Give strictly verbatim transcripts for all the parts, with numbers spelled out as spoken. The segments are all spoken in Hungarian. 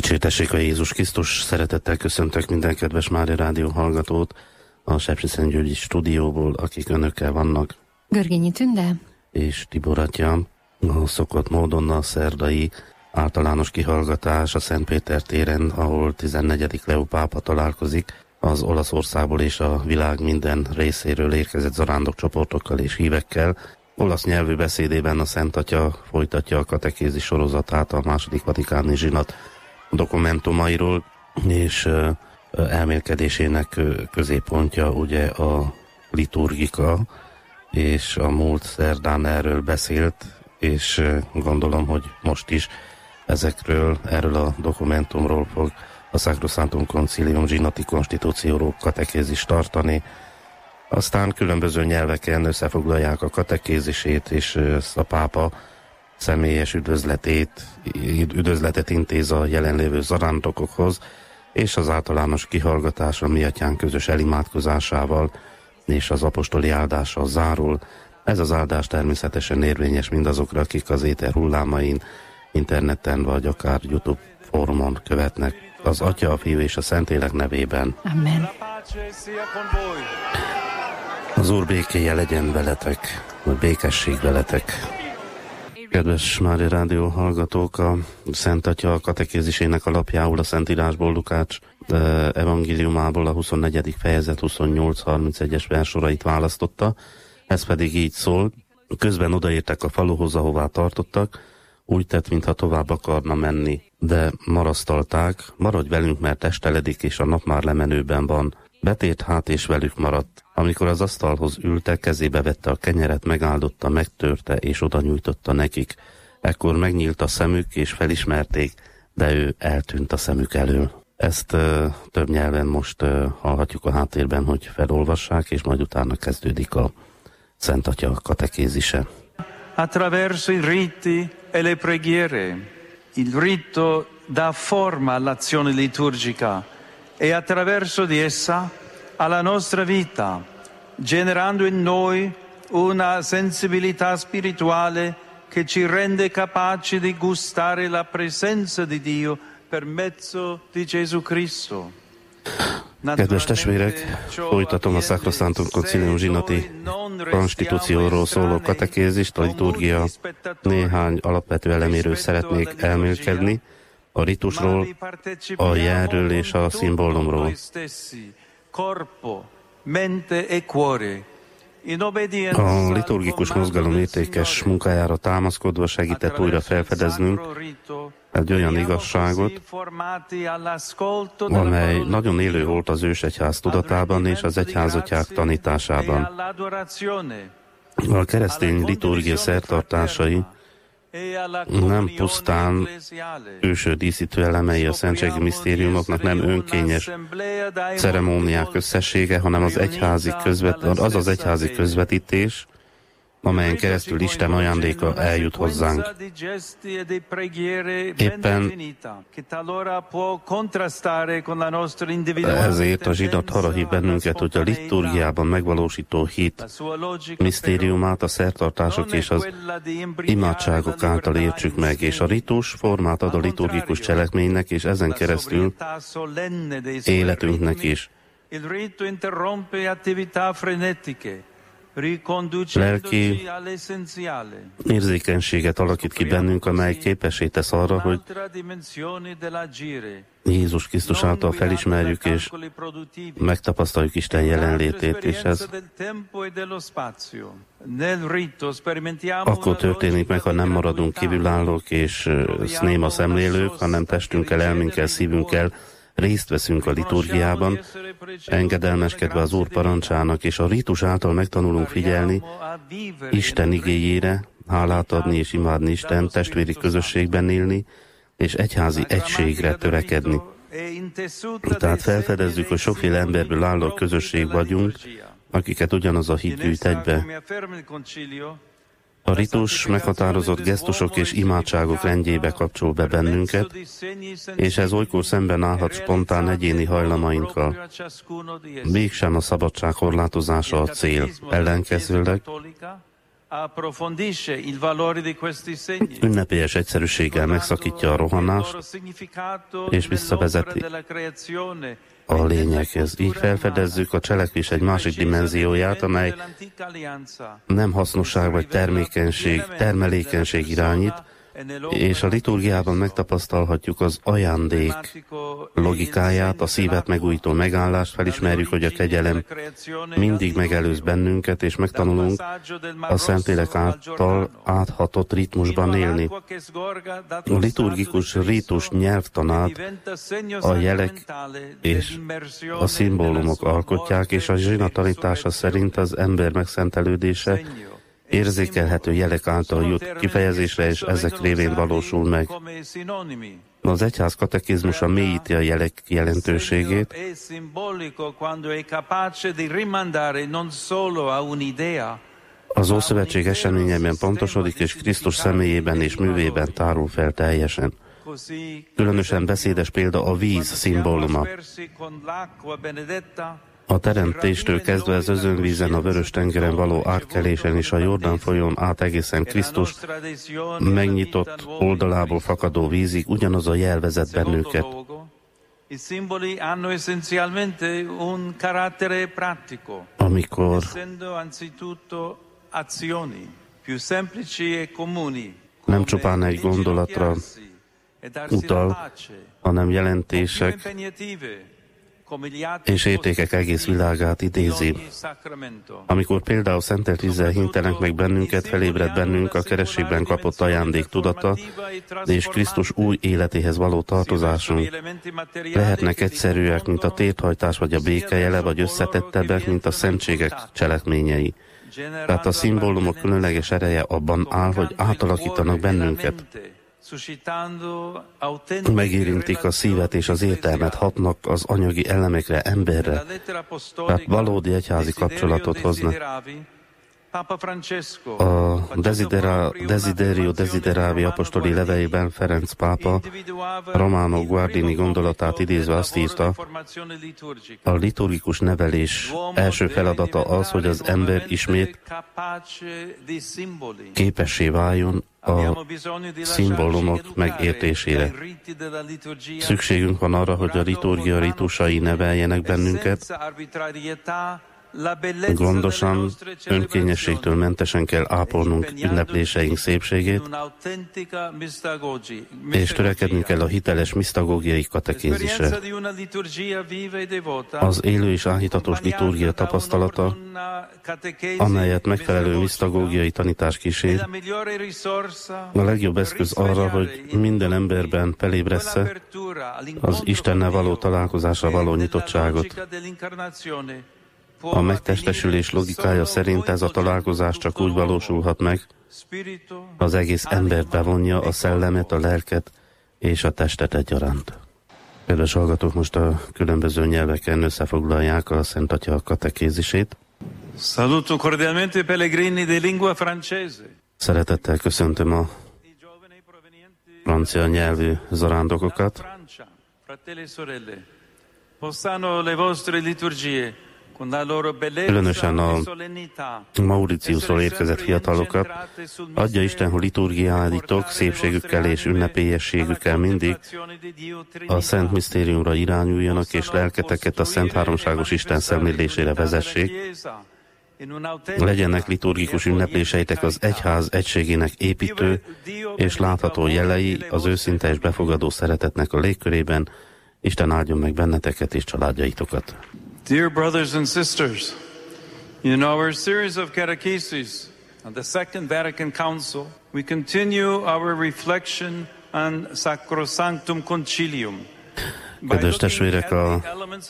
Dicsértessék a Jézus Krisztus, szeretettel köszöntök minden kedves Mária Rádió hallgatót a Sepsiszentgyörgyi stúdióból, akik önökkel vannak. Görgényi Tünde és Tibor atya. A szokott módon a szerdai általános kihallgatás a Szentpéter téren, ahol tizennegyedik Leó pápa találkozik az Olaszországból és a világ minden részéről érkezett zarándokcsoportokkal és hívekkel. Olasz nyelvű beszédében a Szent Atya folytatja a katekézis sorozatát a második vatikáni zsinat dokumentumairól, és elmélkedésének középpontja ugye a liturgika, és a múlt szerdán erről beszélt, és gondolom, hogy most is ezekről, erről a dokumentumról fog a Sacrosanctum Concilium Zsinati Constitutio katekézist tartani. Aztán különböző nyelveken összefoglalják a katekézisét, és a pápa személyes üdvözletét, üdvözletet intéz a jelenlévő zarándokokhoz, és az általános kihallgatás a mi atyánk közös elimádkozásával és az apostoli áldással zárul. Ez az áldás természetesen érvényes mindazokra, akik az éter hullámain, interneten vagy akár YouTube fórumon követnek. Az Atya, a Fiú és a Szentlélek nevében. Amen. Az Úr békéje legyen veletek, vagy békesség veletek. Kedves Mária Rádió hallgatók, a Szent Atya a katekézisének alapjául a Szentírásból, Lukács evangéliumából a huszonnegyedik fejezet huszonnyolc harmincegyes versorait választotta. Ez pedig így szól: közben odaértek a faluhoz, ahová tartottak, úgy tett, mintha tovább akarna menni, de marasztalták: maradj velünk, mert esteledik, és a nap már lemenőben van. Betért hát, és velük maradt. Amikor az asztalhoz ültek, kezébe vette a kenyeret, megáldotta, megtörte, és oda nyújtotta nekik. Ekkor megnyílt a szemük, és felismerték, de ő eltűnt a szemük elől. Ezt uh, több nyelven most uh, hallhatjuk a háttérben, hogy felolvassák, és majd utána kezdődik a Szent Atya katekézise. Attraverso i riti e le preghiere, il rito dà forma all'azione liturgica e attraverso di essa alla nostra vita, generando in noi una sensibilità spirituale che ci rende capaci di gustare la presenza di Dio per mezzo di Gesù Cristo. Kedves testvérek, folytatom a Sacrosanctum Concilium Zsinati Konstitúcióról szóló katekézist. A liturgia néhány alapvető eleméről szeretnék elmélkedni: a ritusról, a jelről és a szimbólumról. A liturgikus mozgalom értékes munkájára támaszkodva segített újra felfedeznünk egy olyan igazságot, amely nagyon élő volt az ősegyház tudatában és az egyházatyák tanításában. A keresztény liturgia szertartásai nem pusztán őső díszítő elemei a szentségi misztériumoknak, nem önkényes ceremóniák összessége, hanem az, egyházi közvet, az az egyházi közvetítés, amelyen keresztül Isten ajándéka eljut hozzánk. Éppen ezért a zsinat arra hív bennünket, hogy a liturgiában megvalósító hit misztériumát a szertartások és az imádságok által értsük meg, és a ritus formát ad a liturgikus cselekménynek, és ezen keresztül életünknek is. Lelki érzékenységet alakít ki bennünk, amely képessé tesz arra, hogy Jézus Krisztus által felismerjük és megtapasztaljuk Isten jelenlétét, és ez akkor történik meg, ha nem maradunk kívülállók és néma szemlélők, hanem testünkkel, elménkkel, szívünkkel részt veszünk a liturgiában, engedelmeskedve az Úr parancsának, és a ritus által megtanulunk figyelni Isten igéjére, hálát adni és imádni Isten, testvéri közösségben élni, és egyházi egységre törekedni. Tehát felfedezzük, hogy sokféle emberből álló közösség vagyunk, akiket ugyanaz a hit gyűjt egybe. A ritus meghatározott gesztusok és imádságok rendjébe kapcsol be bennünket, és ez olykor szemben állhat spontán egyéni hajlamainkkal. Mégsem a szabadság korlátozása a cél, ellenkezőleg ünnepélyes egyszerűséggel megszakítja a rohanást, és visszavezeti a lényeghez. Így felfedezzük a cselekvés egy másik dimenzióját, amely nem hasznosság vagy termékenység, termelékenység irányít, és a liturgiában megtapasztalhatjuk az ajándék logikáját, a szívet megújító megállást, felismerjük, hogy a kegyelem mindig megelőz bennünket, és megtanulunk a Szentlélek által áthatott ritmusban élni. A liturgikus rítus nyelvtanát a jelek és a szimbólumok alkotják, és a zsina tanítása szerint az ember megszentelődése érzékelhető jelek által jut kifejezésre, és ezek révén valósul meg. Az egyház katekizmusa mélyíti a jelek jelentőségét, az Ószövetség eseményeiben pontosodik, és Krisztus személyében és művében tárul fel teljesen. Különösen beszédes példa a víz szimbóluma. A teremtéstől kezdve az özönvízen, a Vörös-tengeren való átkelésen és a Jordán folyón át egészen Krisztus megnyitott oldalából fakadó vízig ugyanaz a jel vezet bennünket. Amikor nem csupán egy gondolatra utal, hanem jelentések és értékek egész világát idézi. Amikor például szentelt vízzel hintenek meg bennünket, felébred bennünk a kerességben kapott ajándék tudata, és Krisztus új életéhez való tartozásunk. Lehetnek egyszerűek, mint a térdhajtás vagy a béke jele, vagy összetettebbek, mint a szentségek cselekményei. Tehát a szimbólumok különleges ereje abban áll, hogy átalakítanak bennünket. Megérintik a szívet és az értelmet, hatnak az anyagi elemekre, emberre, tehát valódi egyházi kapcsolatot hoznak. A Desidera, Desiderio Desideravi apostoli leveleiben Ferenc pápa Romano Guardini gondolatát idézve azt írta, a liturgikus nevelés első feladata az, hogy az ember ismét képessé váljon a szimbólumok megértésére. Szükségünk van arra, hogy a liturgia ritusai neveljenek bennünket, gondosan, önkényességtől mentesen kell ápolnunk ünnepléseink szépségét, és törekednünk kell a hiteles misztagógiai katekézisre. Az élő és áhítatos liturgia tapasztalata, amelyet megfelelő misztagógiai tanítás kísér, a legjobb eszköz arra, hogy minden emberben felébressze az Istennel való találkozásra való nyitottságot. A megtestesülés logikája szerint ez a találkozás csak úgy valósulhat meg, az egész embert bevonja, a szellemet, a lelket és a testet egyaránt. Kedves hallgatók, most a különböző nyelveken összefoglalják a Szent Atya katekézisét. Saluto cordialmente pellegrini di lingua francese. Szeretettel köszöntöm a francia nyelvű zarándokokat. Possano le vostre liturgie, különösen a Mauritiusról érkezett fiatalokat. Adja Isten, hogy liturgiáitok szépségükkel és ünnepélyességükkel mindig a Szent Misztériumra irányuljanak, és lelketeket a Szent Háromságos Isten szemlélésére vezessék. Legyenek liturgikus ünnepléseitek az egyház egységének építő és látható jelei az őszinte és befogadó szeretetnek a légkörében. Isten áldjon meg benneteket és családjaitokat. Dear brothers and sisters, in our series of catechesis on the Second Vatican Council, we continue our reflection on Sacrosanctum Concilium. Kedves testvérek, a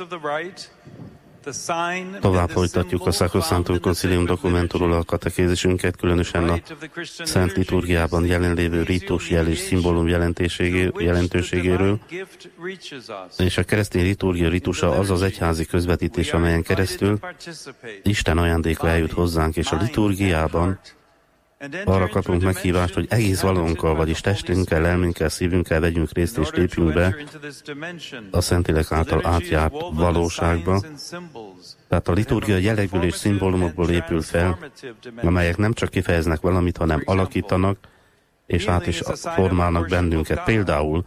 tovább folytatjuk a Sacrosanctum Concilium dokumentumról a katekézisünket, különösen a Szent Liturgiában jelenlévő rítus, jel és szimbólum jelentőségéről, és a keresztény liturgia ritusa az az egyházi közvetítés, amelyen keresztül Isten ajándéka eljut hozzánk, és a liturgiában arra kapunk meghívást, hogy egész valónkkal, vagyis testünkkel, lelmünkkel, szívünkkel vegyünk részt és lépjünk be a Szentlélek által átjárt valóságba. Tehát a liturgia jelekből és szimbólumokból épül fel, amelyek nem csak kifejeznek valamit, hanem alakítanak, és át is formálnak bennünket. Például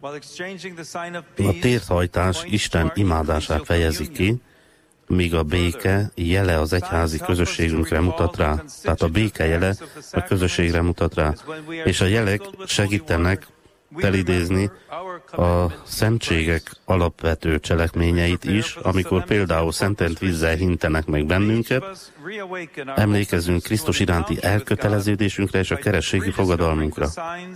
a térthajtás Isten imádását fejezi ki, míg a béke jele az egyházi közösségünkre mutat rá. Tehát a béke jele a közösségre mutat rá. És a jelek segítenek felidézni a szentségek alapvető cselekményeit is, amikor például szentelt vízzel hintenek meg bennünket, emlékezzünk Krisztus iránti elköteleződésünkre és a kerességi fogadalmunkra.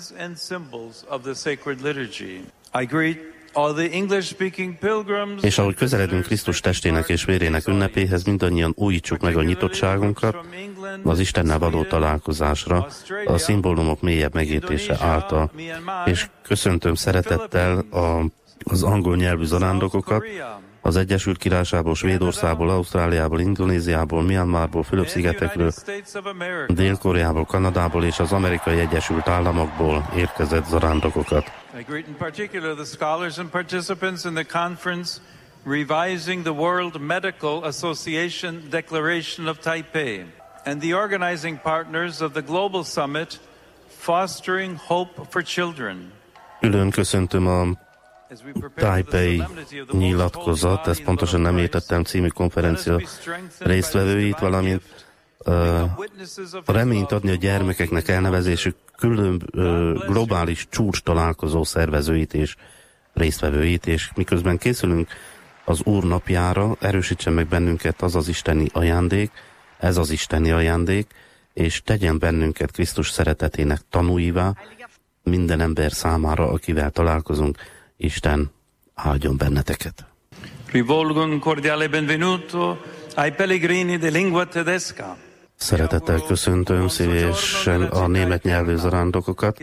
És ahogy közeledünk Krisztus testének és vérének ünnepéhez, mindannyian újítsuk meg a nyitottságunkat az Istennel való találkozásra, a szimbólumok mélyebb megértése által. És köszöntöm szeretettel a, az angol nyelvű zarándokokat, az Egyesült Királyságból, Svédországból, Ausztráliából, Indonéziából, Myanmarból, Fülöp-szigetekről, Dél-Koreából, Kanadából és az Amerikai Egyesült Államokból érkezett zarándokokat. I greet in particular the scholars and participants in the conference Revising the World Medical Association Declaration of Taipei and the organizing partners of the Global Summit Fostering Hope for Children. Külön köszöntöm a Taipei nyilatkozat, ezt pontosan nem értettem, című konferencia résztvevőit, valamint uh, a reményt adni a gyermekeknek elnevezésük külön uh, globális csúcs találkozó szervezőit és résztvevőit, és miközben készülünk az Úr napjára, erősítsen meg bennünket az az isteni ajándék, ez az isteni ajándék, és tegyen bennünket Krisztus szeretetének tanúivá minden ember számára, akivel találkozunk. Isten áldjon benneteket. Rivolgo un cordiale benvenuto ai pellegrini di lingua tedesca. Szeretettel köszöntöm szívesen a német nyelvű zarándokokat.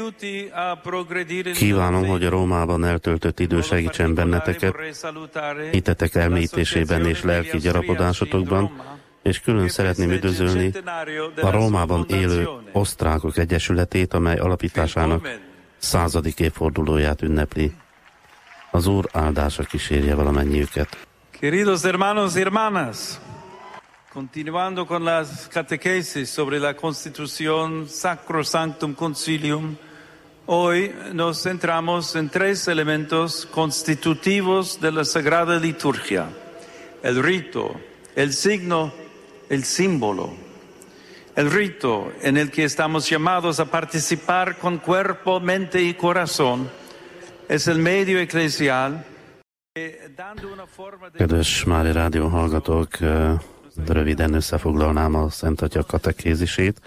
Kívánom, hogy a Rómában eltöltött idő segítsen benneteket hitetek elmélyítésében és lelki gyarapodásotokban, és külön szeretném üdvözölni a Rómában élő osztrákok egyesületét, amely alapításának századik évfordulóját ünnepli. Az Úr áldása kísérje valamennyiüket. Queridos hermanos y hermanas, continuando con las catequesis sobre la Constitución Sacrosanctum Concilium, hoy nos centramos en tres elementos constitutivos de la Sagrada Liturgia: el rito, el signo, el símbolo. El rito en el que estamos llamados a participar con cuerpo, mente y corazón es el medio eclesial. Kedves Mária Rádió hallgatók, röviden összefoglalnám a Szent Atya katekézisét.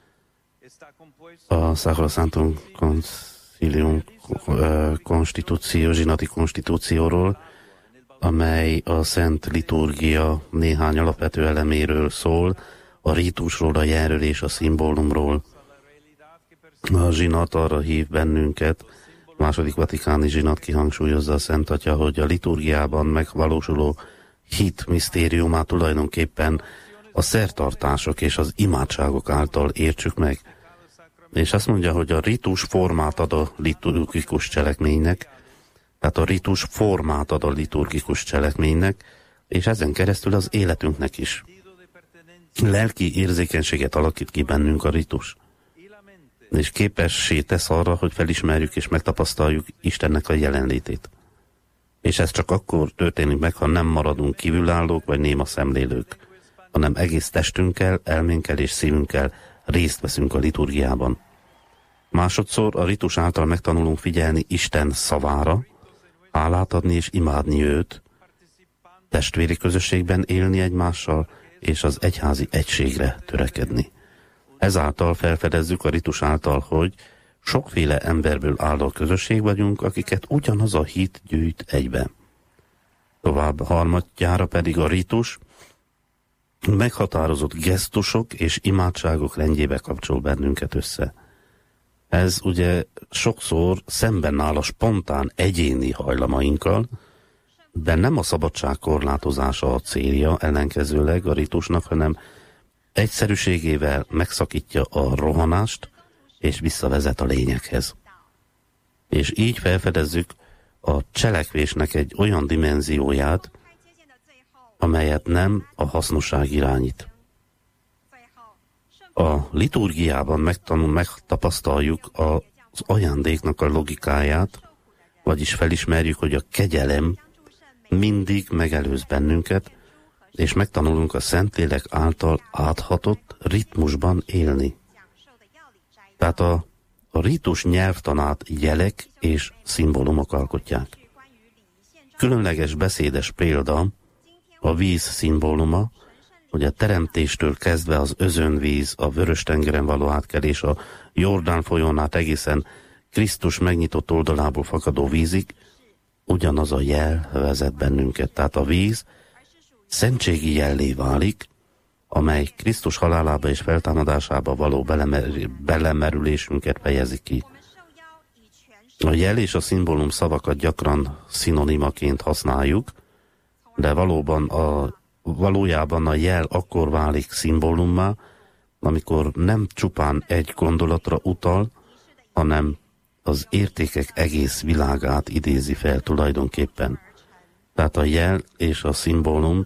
A Sacrosanctum Concilium konstitúció, zsinati konstitúcióról, amely a Szent Liturgia néhány alapvető eleméről szól, a rítusról, a jelről és a szimbólumról. A zsinat arra hív bennünket, a második vatikáni zsinat kihangsúlyozza a Szent Atya, hogy a liturgiában megvalósuló hit misztériumát tulajdonképpen a szertartások és az imádságok által értsük meg. És azt mondja, hogy a ritus formát ad a liturgikus cselekménynek, tehát a ritus formát ad a liturgikus cselekménynek, és ezen keresztül az életünknek is. Lelki érzékenységet alakít ki bennünk a ritus, és képessé tesz arra, hogy felismerjük és megtapasztaljuk Istennek a jelenlétét. És ez csak akkor történik meg, ha nem maradunk kívülállók vagy néma szemlélők, hanem egész testünkkel, elménkkel és szívünkkel részt veszünk a liturgiában. Másodszor a ritus által megtanulunk figyelni Isten szavára, hálát adni és imádni őt, testvéri közösségben élni egymással, és az egyházi egységre törekedni. Ezáltal felfedezzük a ritus által, hogy sokféle emberből álló közösség vagyunk, akiket ugyanaz a hit gyűjt egybe. Tovább harmadjára pedig a ritus meghatározott gesztusok és imádságok rendjébe kapcsol bennünket össze. Ez ugye sokszor szemben áll a spontán egyéni hajlamainkkal, de nem a szabadság korlátozása a célja ellenkezőleg a ritusnak, hanem egyszerűségével megszakítja a rohanást, és visszavezet a lényeghez. És így felfedezzük a cselekvésnek egy olyan dimenzióját, amelyet nem a hasznosság irányít. A liturgiában megtanul, megtapasztaljuk az ajándéknak a logikáját, vagyis felismerjük, hogy a kegyelem mindig megelőz bennünket, és megtanulunk a Szentlélek által áthatott ritmusban élni. Tehát a, a rítus nyelvtanát jelek és szimbólumok alkotják. Különleges beszédes példa a víz szimbóluma, hogy a teremtéstől kezdve az özönvíz, a Vörös-tengeren való átkelés, a Jordán folyón át egészen Krisztus megnyitott oldalából fakadó vízig, ugyanaz a jel vezet bennünket. Tehát a víz szentségi jellé válik, amely Krisztus halálába és feltámadásába való belemer- belemerülésünket fejezi ki. A jel és a szimbólum szavakat gyakran szinonimaként használjuk, de valóban a, valójában a jel akkor válik szimbólummá, amikor nem csupán egy gondolatra utal, hanem az értékek egész világát idézi fel tulajdonképpen. Tehát a jel és a szimbólum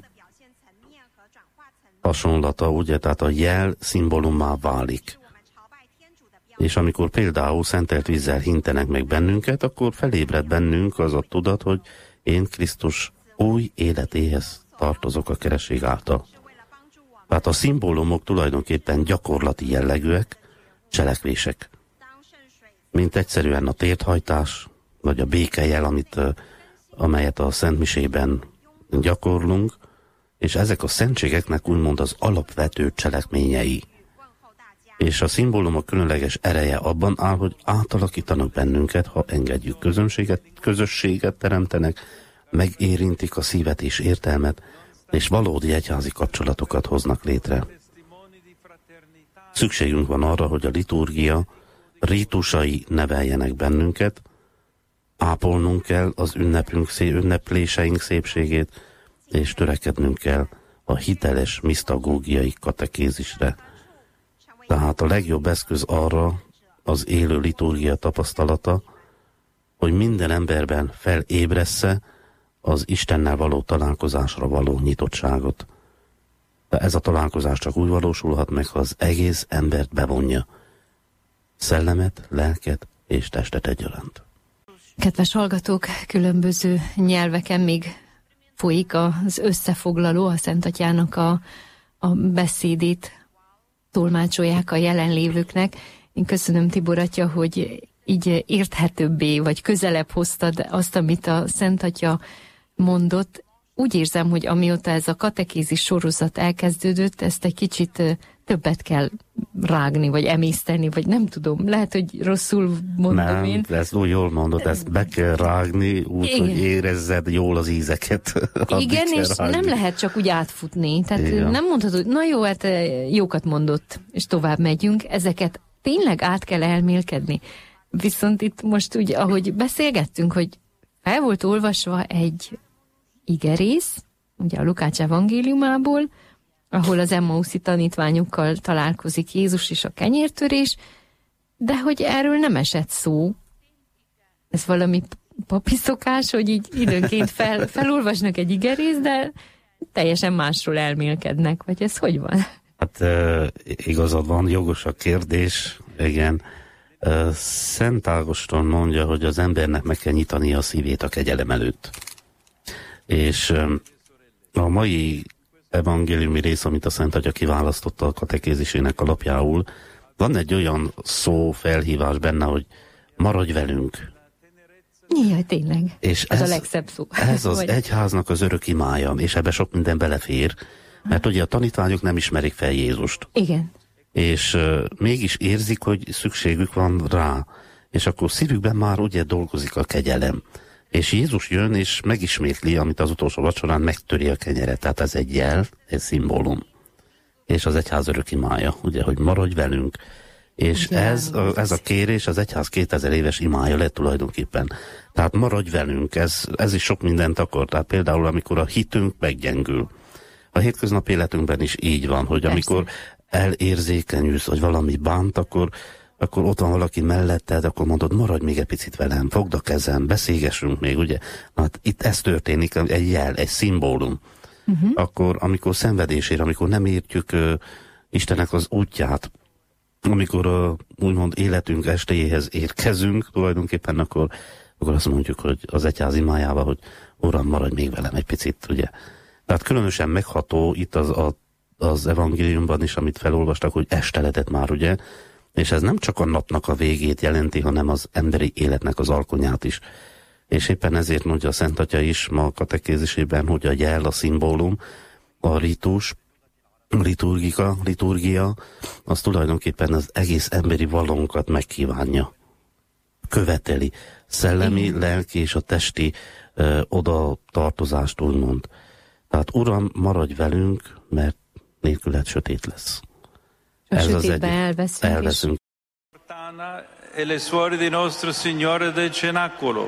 hasonlata, ugye, tehát a jel szimbólummá válik. És amikor például szentelt vízzel hintenek meg bennünket, akkor felébred bennünk az a tudat, hogy én Krisztus új életéhez tartozok a keresztség által. Tehát a szimbólumok tulajdonképpen gyakorlati jellegűek, cselekvések. Mint egyszerűen a térthajtás, vagy a békejel, amit, amelyet a szentmisében gyakorlunk, és ezek a szentségeknek úgymond az alapvető cselekményei. És a szimbólumok különleges ereje abban áll, hogy átalakítanak bennünket, ha engedjük, közönséget, közösséget teremtenek, megérintik a szívet és értelmet, és valódi egyházi kapcsolatokat hoznak létre. Szükségünk van arra, hogy a liturgia rítusai neveljenek bennünket, ápolnunk kell az ünnepünk, ünnepléseink szépségét, és törekednünk kell a hiteles misztagógiai katekézisre. Tehát a legjobb eszköz arra az élő liturgia tapasztalata, hogy minden emberben felébressze az Istennel való találkozásra való nyitottságot. De ez a találkozás csak úgy valósulhat meg, ha az egész embert bevonja. Szellemet, lelket és testet egyaránt. Kedves hallgatók, különböző nyelveken még folyik az összefoglaló, a Szent Atyának a, a beszédét tolmácsolják a jelenlévőknek. Én köszönöm, Tibor atya, hogy így érthetőbbé, vagy közelebb hoztad azt, amit a Szent Atya mondott. Úgy érzem, hogy amióta ez a katekézis sorozat elkezdődött, ezt egy kicsit többet kell rágni, vagy emészteni, vagy nem tudom, lehet, hogy rosszul mondom nem, én. Nem, ezt úgy jól mondod, ezt be kell rágni, úgy, igen, hogy érezzed jól az ízeket. Igen, és rágni. Nem lehet csak úgy átfutni. Tehát igen, nem mondhatod, na jó, hát jókat mondott, és tovább megyünk. Ezeket tényleg át kell elmélkedni. Viszont itt most úgy, ahogy beszélgettünk, hogy fel volt olvasva egy igerész, ugye a Lukács evangéliumából, ahol az emmauszi tanítványokkal találkozik Jézus és a kenyértörés, de hogy erről nem esett szó. Ez valami papi szokás, hogy így időnként fel, felolvasnak egy igerészt, de teljesen másról elmélkednek, vagy ez hogy van? Hát e, igazad van, jogos a kérdés, igen. E, Szent Ágoston mondja, hogy az embernek meg kell nyitani a szívét a kegyelem előtt. És e, a mai evangéliumi rész, amit a Szent Atya kiválasztotta a katekézisének alapjául, van egy olyan szó, felhívás benne, hogy maradj velünk. Jaj, tényleg. És ez, ez a legszebb szó. Ez az egyháznak az örök imája, és ebbe sok minden belefér, mert ugye a tanítványok nem ismerik fel Jézust. Igen. És uh, mégis érzik, hogy szükségük van rá, és akkor szívükben már ugye dolgozik a kegyelem. És Jézus jön, és megismétli, amit az utolsó vacsorán megtöri a kenyeret. Tehát ez egy jel, egy szimbólum. És az egyház örök imája, ugye, hogy maradj velünk. És ja, ez, a, ez a kérés az egyház kétezer éves imája lett tulajdonképpen. Tehát maradj velünk, ez, ez is sok mindent akar. Tehát például, amikor a hitünk meggyengül. A hétköznapi életünkben is így van, hogy amikor elérzékenyülsz, vagy valami bánt, akkor, akkor ott van valaki melletted, akkor mondod, maradj még egy picit velem, fogd a kezem, beszélgessünk még, ugye? Hát itt ez történik, egy jel, egy szimbólum. Uh-huh. Akkor, amikor szenvedésére, amikor nem értjük uh, Istennek az útját, amikor uh, úgymond életünk estéjéhez érkezünk, tulajdonképpen akkor, akkor azt mondjuk, hogy az egyház imájában, hogy Uram, maradj még velem egy picit, ugye? Tehát különösen megható itt az, a, az evangéliumban is, amit felolvastak, hogy esteledett már, ugye? És ez nem csak a napnak a végét jelenti, hanem az emberi életnek az alkonyát is. És éppen ezért mondja a Szent Atya is ma a katekézisében, hogy a jel, a szimbólum, a ritus, liturgika, liturgia, az tulajdonképpen az egész emberi valónkat megkívánja. Követeli. Szellemi, lelki és a testi ö, oda tartozást úgymond. Tehát Uram, maradj velünk, mert nélküled sötét lesz. A ez az egy, elveszünk. elveszünk. E le suore di Nostro Signore del Cenacolo,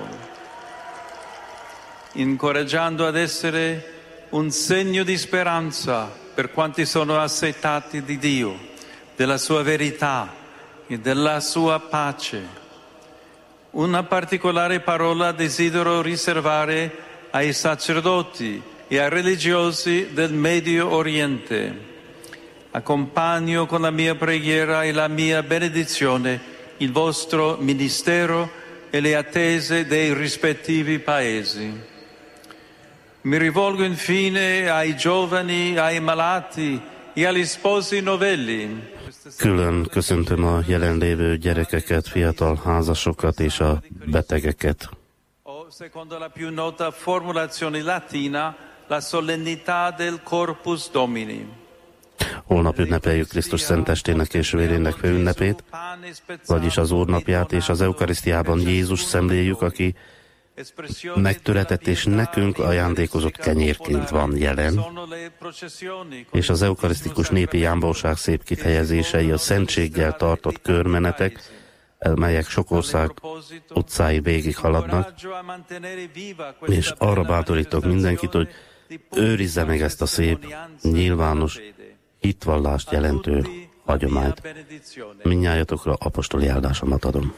incoraggiando ad essere un segno di speranza per quanti sono assetati di Dio, della sua verità e della sua pace. Una particolare parola desidero riservare ai sacerdoti e ai religiosi del Medio Oriente. Accompagno con la mia preghiera e la mia benedizione il vostro ministero e le attese dei rispettivi paesi. Mi rivolgo infine ai giovani, ai malati e agli sposi novelli. Külön köszöntöm a jelenlévő gyerekeket, fiatal házasokat és a betegeket. Secondo la più nota formulazione latina, la solennità del Corpus Domini. Holnap ünnepeljük Krisztus szentestének és vérének főünnepét, vagyis az Úrnapját, és az eukarisztiában Jézus szemléljük, aki megtöretett és nekünk ajándékozott kenyérként van jelen, és az eukarisztikus népi jámborság szép kifejezései a szentséggel tartott körmenetek, melyek sok ország utcái végig haladnak, és arra bátorítok mindenkit, hogy őrizze meg ezt a szép, nyilvános hitvallást jelentő hagyományt. Mindnyájatokra apostoli áldásomat adom.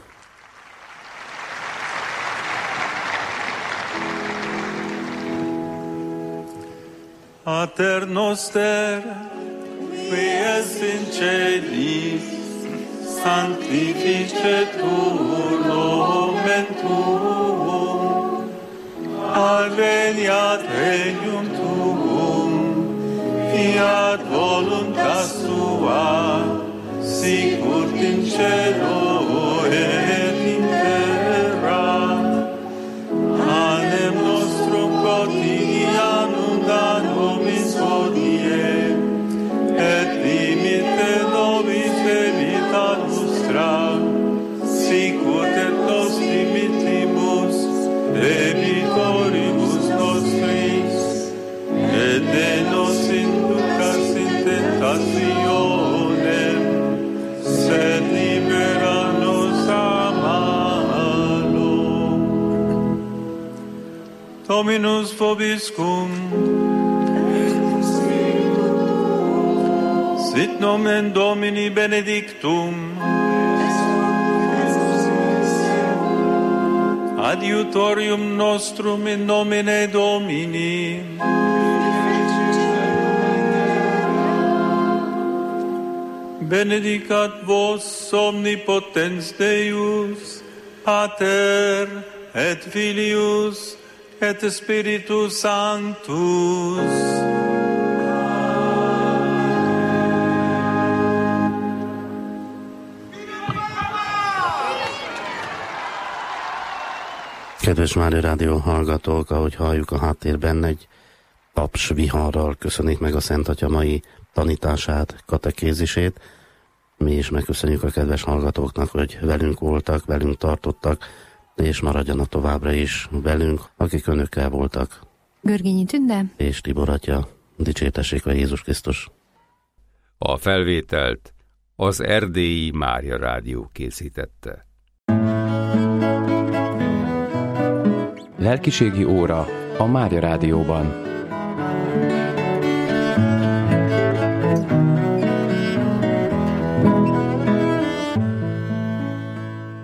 Pater noster, qui es in celis, sanctificetur nomen tuum, adveniat regnum tuum, fiat voluntas tua, sicut in cielo et in terra. Panem nostrum quotidianum da nobis hodie, et dimitte nobis debita nostra, sicut et nos dimittimus debitoribus nostris, et de nos inducas in tentationem, sed libera nos a malo. Dominus vobiscum, sit nomen Domini benedictum, adiutorium nostrum in nomine Domini. Benedicat vos omnipotens Deus, Pater et Filius et Spiritus Sanctus. Kedves Mária Rádió hallgatók, ahogy halljuk a háttérben, egy taps viharral köszönik meg a Szent Atya mai tanítását, katekézisét. Mi is megköszönjük a kedves hallgatóknak, hogy velünk voltak, velünk tartottak, és maradjanak továbbra is velünk, akik önökkel voltak. Görgényi Tünde és Tibor Atya. Dicsértessék a Jézus Krisztus. A felvételt az Erdélyi Mária Rádió készítette. Lelkiségi óra a Mária Rádióban.